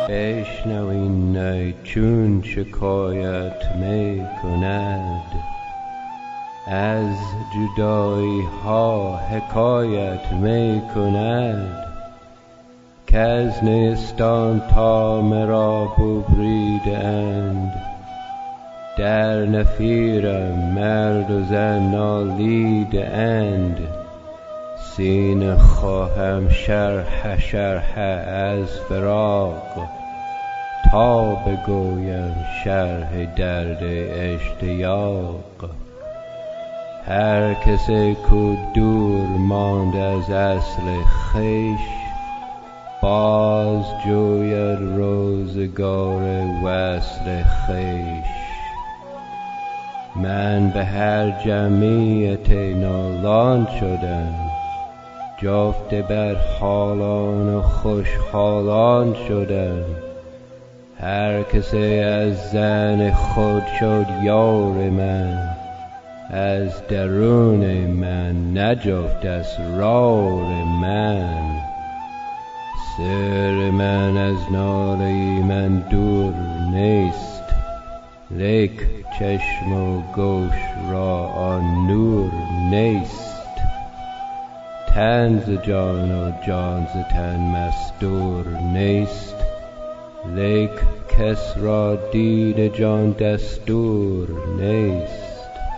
بشنوین نی چون شکایت می کند، از جدایی ها حکایت می کند. کز نیستان تا مرا ببریده اند، در نفیرم مرد و زن نالیده اند. سینه خواهم شرح شرح از فراق، تا بگویم شرح درد اشتیاق. هر کسی کو دور ماند از اصل خویش، باز جوید روزگار وصل خویش. من به هر جمعیت نالان شدم، جفت بر حالان و خوشحالان شدم. هر کسی از زن خود شد یار من، از درون من نجفت اسرار من. سر من از ناله من دور نیست، لیک چشم و گوش را آن نور نیست. تن ز جان و جان ز تن مستور نیست، لیک کس را دید جان دستور نیست.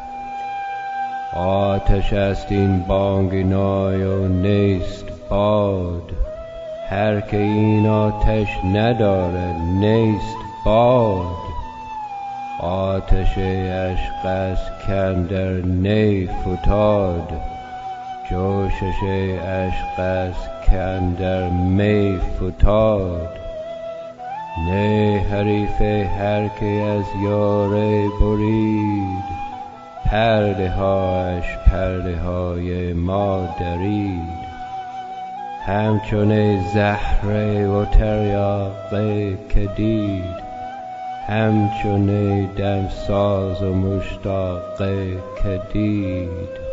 آتش است این بانگ نای و نیست باد، هر که این آتش ندارد نیست باد. آتش عشق است کاندر نی فتاد، جوشش عشق است کاندر می فتاد. نی حریف هر که از یاری برید، پرده هاش پرده های ما درید. همچون زهره و تریاقه که دید، همچون دمساز و مشتاقه که دید.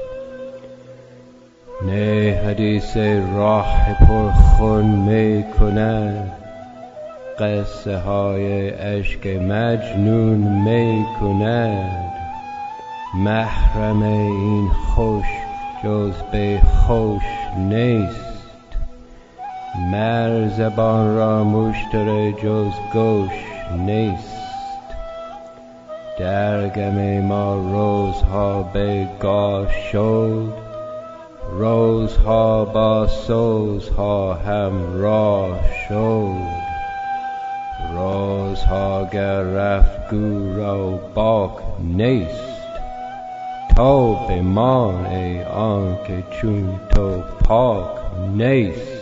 نی حدیث راه پرخون می کند، قصه های عشق مجنون می کند. محرم این خوش جز به خوش نیست، مر زبان را مشتری جز گوش نیست. در گم ما روزها بگاه شد، روزها با سوزها همراه شد. روزها گر رفت گو رو باک نیست، تو بمان ای آنکه چون تو پاک نیست.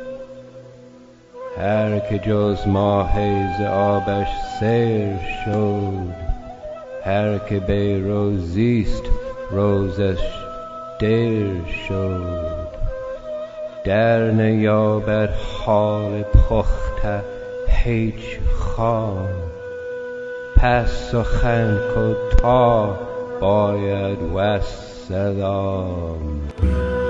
هر که جز ماهی ز آبش سیر شد، هر که بی روزیست روزش دیر شد. در نیابد حال پخته هیچ خام، پس سخن کوتاه باید والسلام.